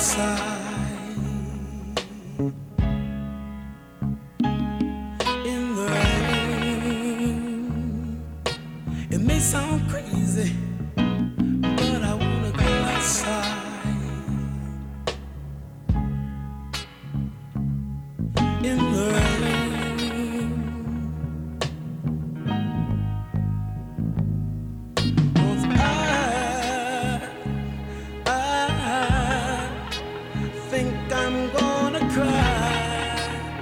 outside in the rain. It may sound crazy, but I wanna go outside in the rain. Think I'm gonna cry.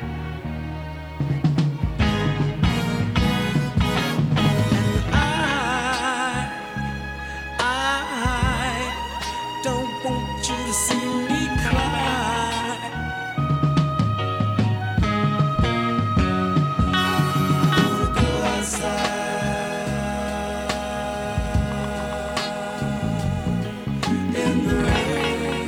And I don't want you to see me cry. I wanna go outside in the rain.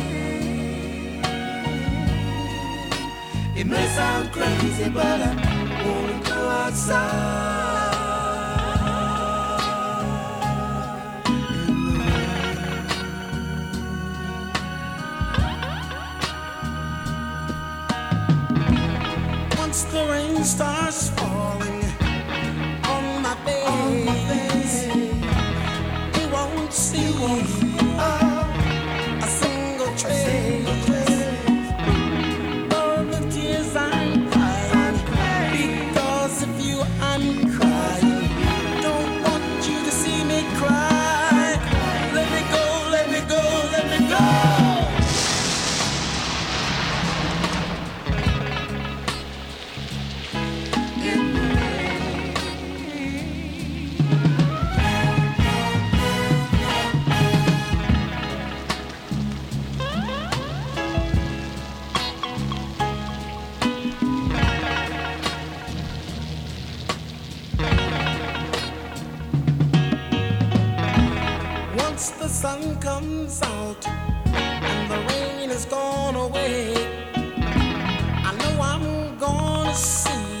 It may sound crazy, but I wanna go outside in the rain. Once the rain starts falling on my face, you won't see a single trace. Once the sun comes out and the rain is gone away, I know I'm gonna see